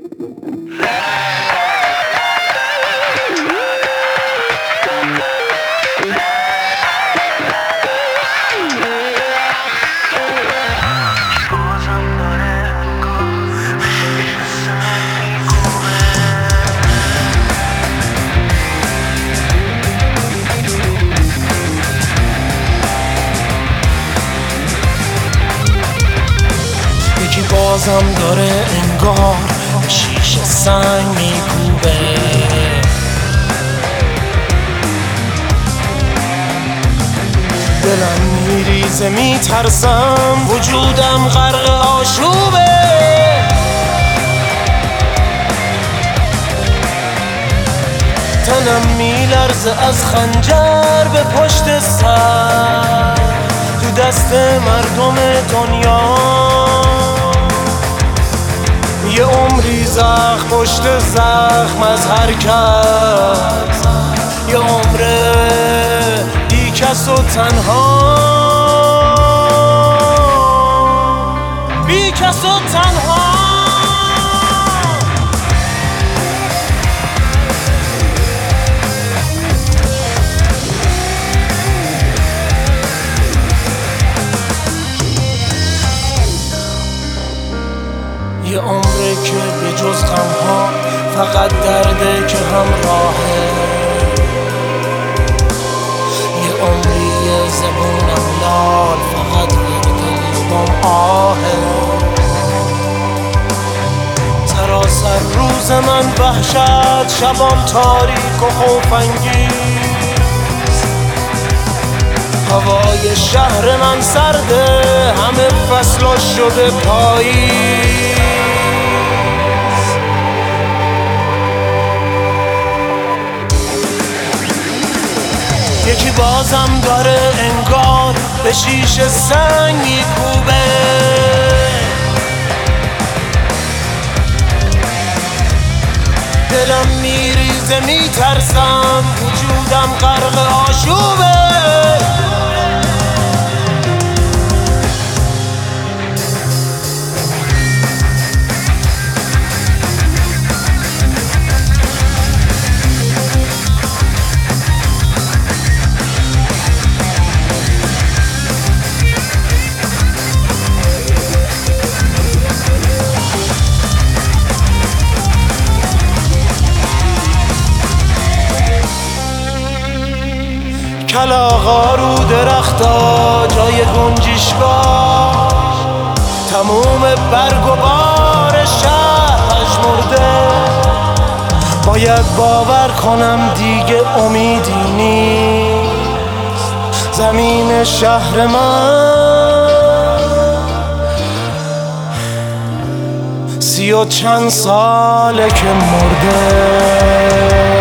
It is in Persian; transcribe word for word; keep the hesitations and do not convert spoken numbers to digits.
یکی بازم داره انگار به شیشه سنگ میکوبه. دلم میریزه میترسم وجودم غرق آشوبه. تنم میلرزه از خنجر به پشت سر تو دست مردم دنیا. یه عمری زخم پشت زخم از هر کس، یه عمره بی کس و تنها، بی کس و تنها. یه عمره که به جز غمها فقط درده که همراهه. یه عمری زبونم لال فقط ورد لبم آهه. سراسر روز من وحشت، شبام تاریک و خوف انگیز. هوای شهر من سرده، همه فصلا شده پاییز. یکی بازم داره انگار به شیشه سنگ میکوبه. دلم میریزه میترسم وجودم غرق آشوبه. کلاغا رو درختا جای گنجشگاه، تموم برگ و بار شهر مرده. باید باور کنم دیگه امیدی نیست. زمین شهر من سی و چند ساله که مرده.